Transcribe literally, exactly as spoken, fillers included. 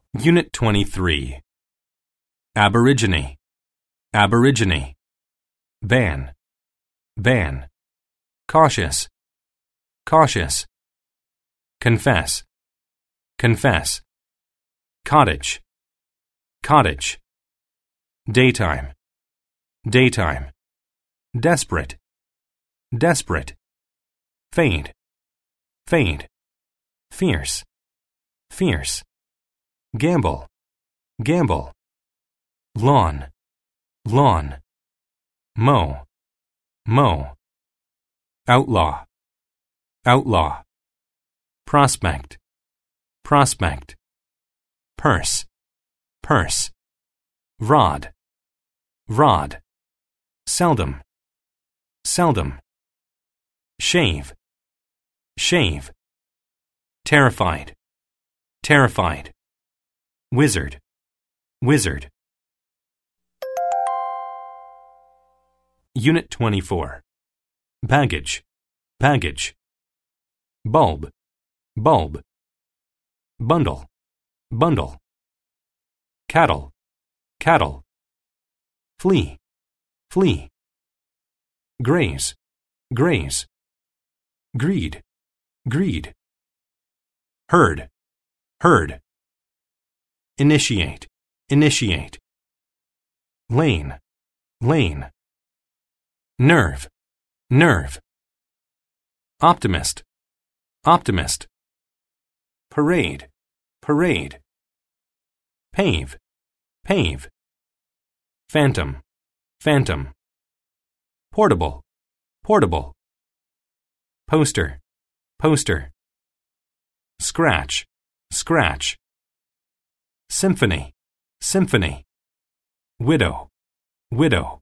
Unit twenty-three. Aborigine, aborigine. Ban, ban. Cautious, cautious. Confess, confess. Cottage, cottage. Daytime, daytime. Desperate, desperate. Fade, fade. Fierce, fierce. Gamble, gamble. Lawn, lawn. Mow, mow. Outlaw, outlaw. Prospect, prospect. Purse, purse. Rod, rod. Seldom, seldom. Shave, shave. Terrified, terrified. Wizard, wizard. Unit twenty-four. Baggage, baggage. Bulb, bulb. Bundle, bundle. Cattle, cattle. Flee, flee. Graze, graze. Greed, greed. Herd, herd. Initiate, initiate. Lane, lane. Nerve, nerve. Optimist, optimist. Parade, parade. Pave, pave. Phantom, phantom. Portable, portable. Poster, poster. Scratch, scratch. Symphony, symphony. Widow, widow.